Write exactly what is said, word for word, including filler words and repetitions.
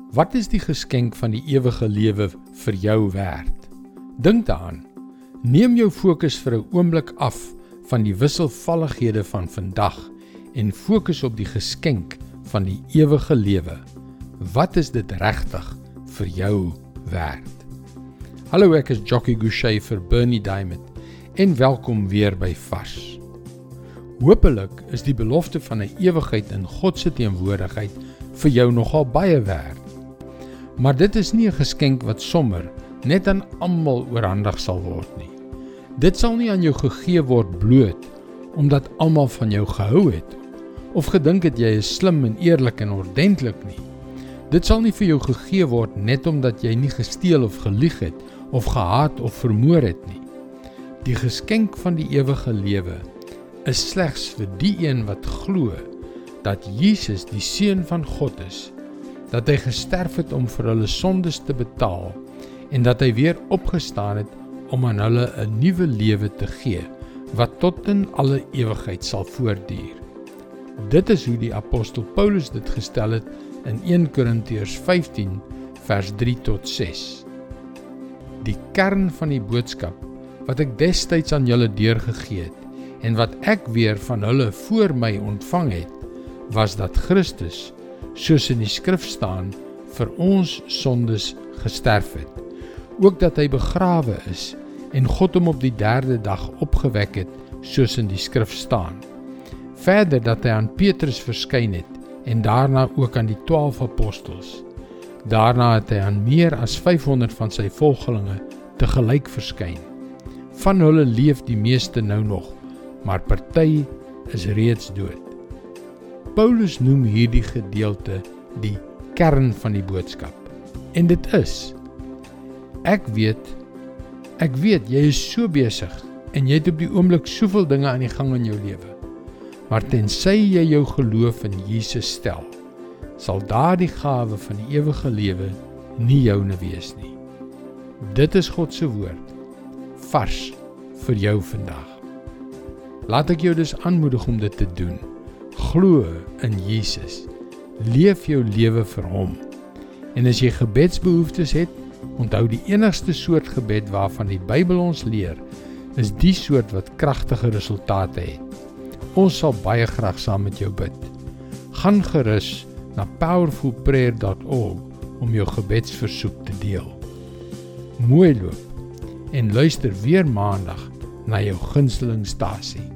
Wat is die geskenk van die ewige lewe vir jou werd? Dink daaraan. Neem jou fokus vir 'n oomblik af van die wisselvallighede van vandag en fokus op die geskenk van die ewige lewe. Wat is dit regtig vir jou werd? Hallo, ek is Jockey Gouchee vir Bernie Diamond en welkom weer by Vars. Hoopelik is die belofte van 'n ewigheid in God se teenwoordigheid vir jou nogal baie werd. Maar dit is nie 'n geskenk wat sommer net aan almal oorhandig sal word nie. Dit sal nie aan jou gegee word bloot omdat almal van jou gehou het of gedink het jy is slim en eerlik en ordentlik nie. Dit sal nie vir jou gegee word net omdat jy nie gesteel of gelieg het of gehaat of vermoor het nie. Die geskenk van die ewige lewe is slegs vir die een wat glo dat Jesus die Seun van God is, dat hy gesterf het om vir hulle sondes te betaal en dat hy weer opgestaan het om aan hulle 'n nuwe lewe te gee, wat tot in alle ewigheid sal voortduur. Dit is hoe die apostel Paulus dit gestel het in eerste Korintiërs vyftien vers drie tot ses. Die kern van die boodskap wat ek destyds aan julle deurgegee het en wat ek weer van hulle voor my ontvang het, was dat Christus, soos in die skrif staan, vir ons sondes gesterf het. Ook dat hy begrawe is en God hom op die derde dag opgewek het, soos in die skrif staan. Verder dat hy aan Petrus verskyn het en daarna ook aan die twaalf apostels. Daarna het hy aan meer as vyfhonderd van sy volgelinge tegelyk verskyn. Van hulle leef die meeste nou nog, maar party is reeds dood. Paulus noem hierdie gedeelte die kern van die boodskap. En dit is, ek weet, ek weet jy is so besig en jy het op die oomblik soveel dinge aan die gang in jou lewe. Maar tensy jy jou geloof in Jesus stel, sal daardie gawe van die ewige lewe nie joune wees nie. Dit is God se woord, vars vir jou vandag. Laat ek jou dus aanmoedig om dit te doen. Glo in Jesus. Leef jou lewe vir hom. En as jy gebedsbehoeftes het, onthou die enigste soort gebed waarvan die Bybel ons leer, is die soort wat kragtige resultate het. Ons sal baie graag saam met jou bid. Gaan gerus na powerful prayer dot org om jou gebedsversoek te deel. Mooi loop en luister weer maandag na jou gunsteling stasie.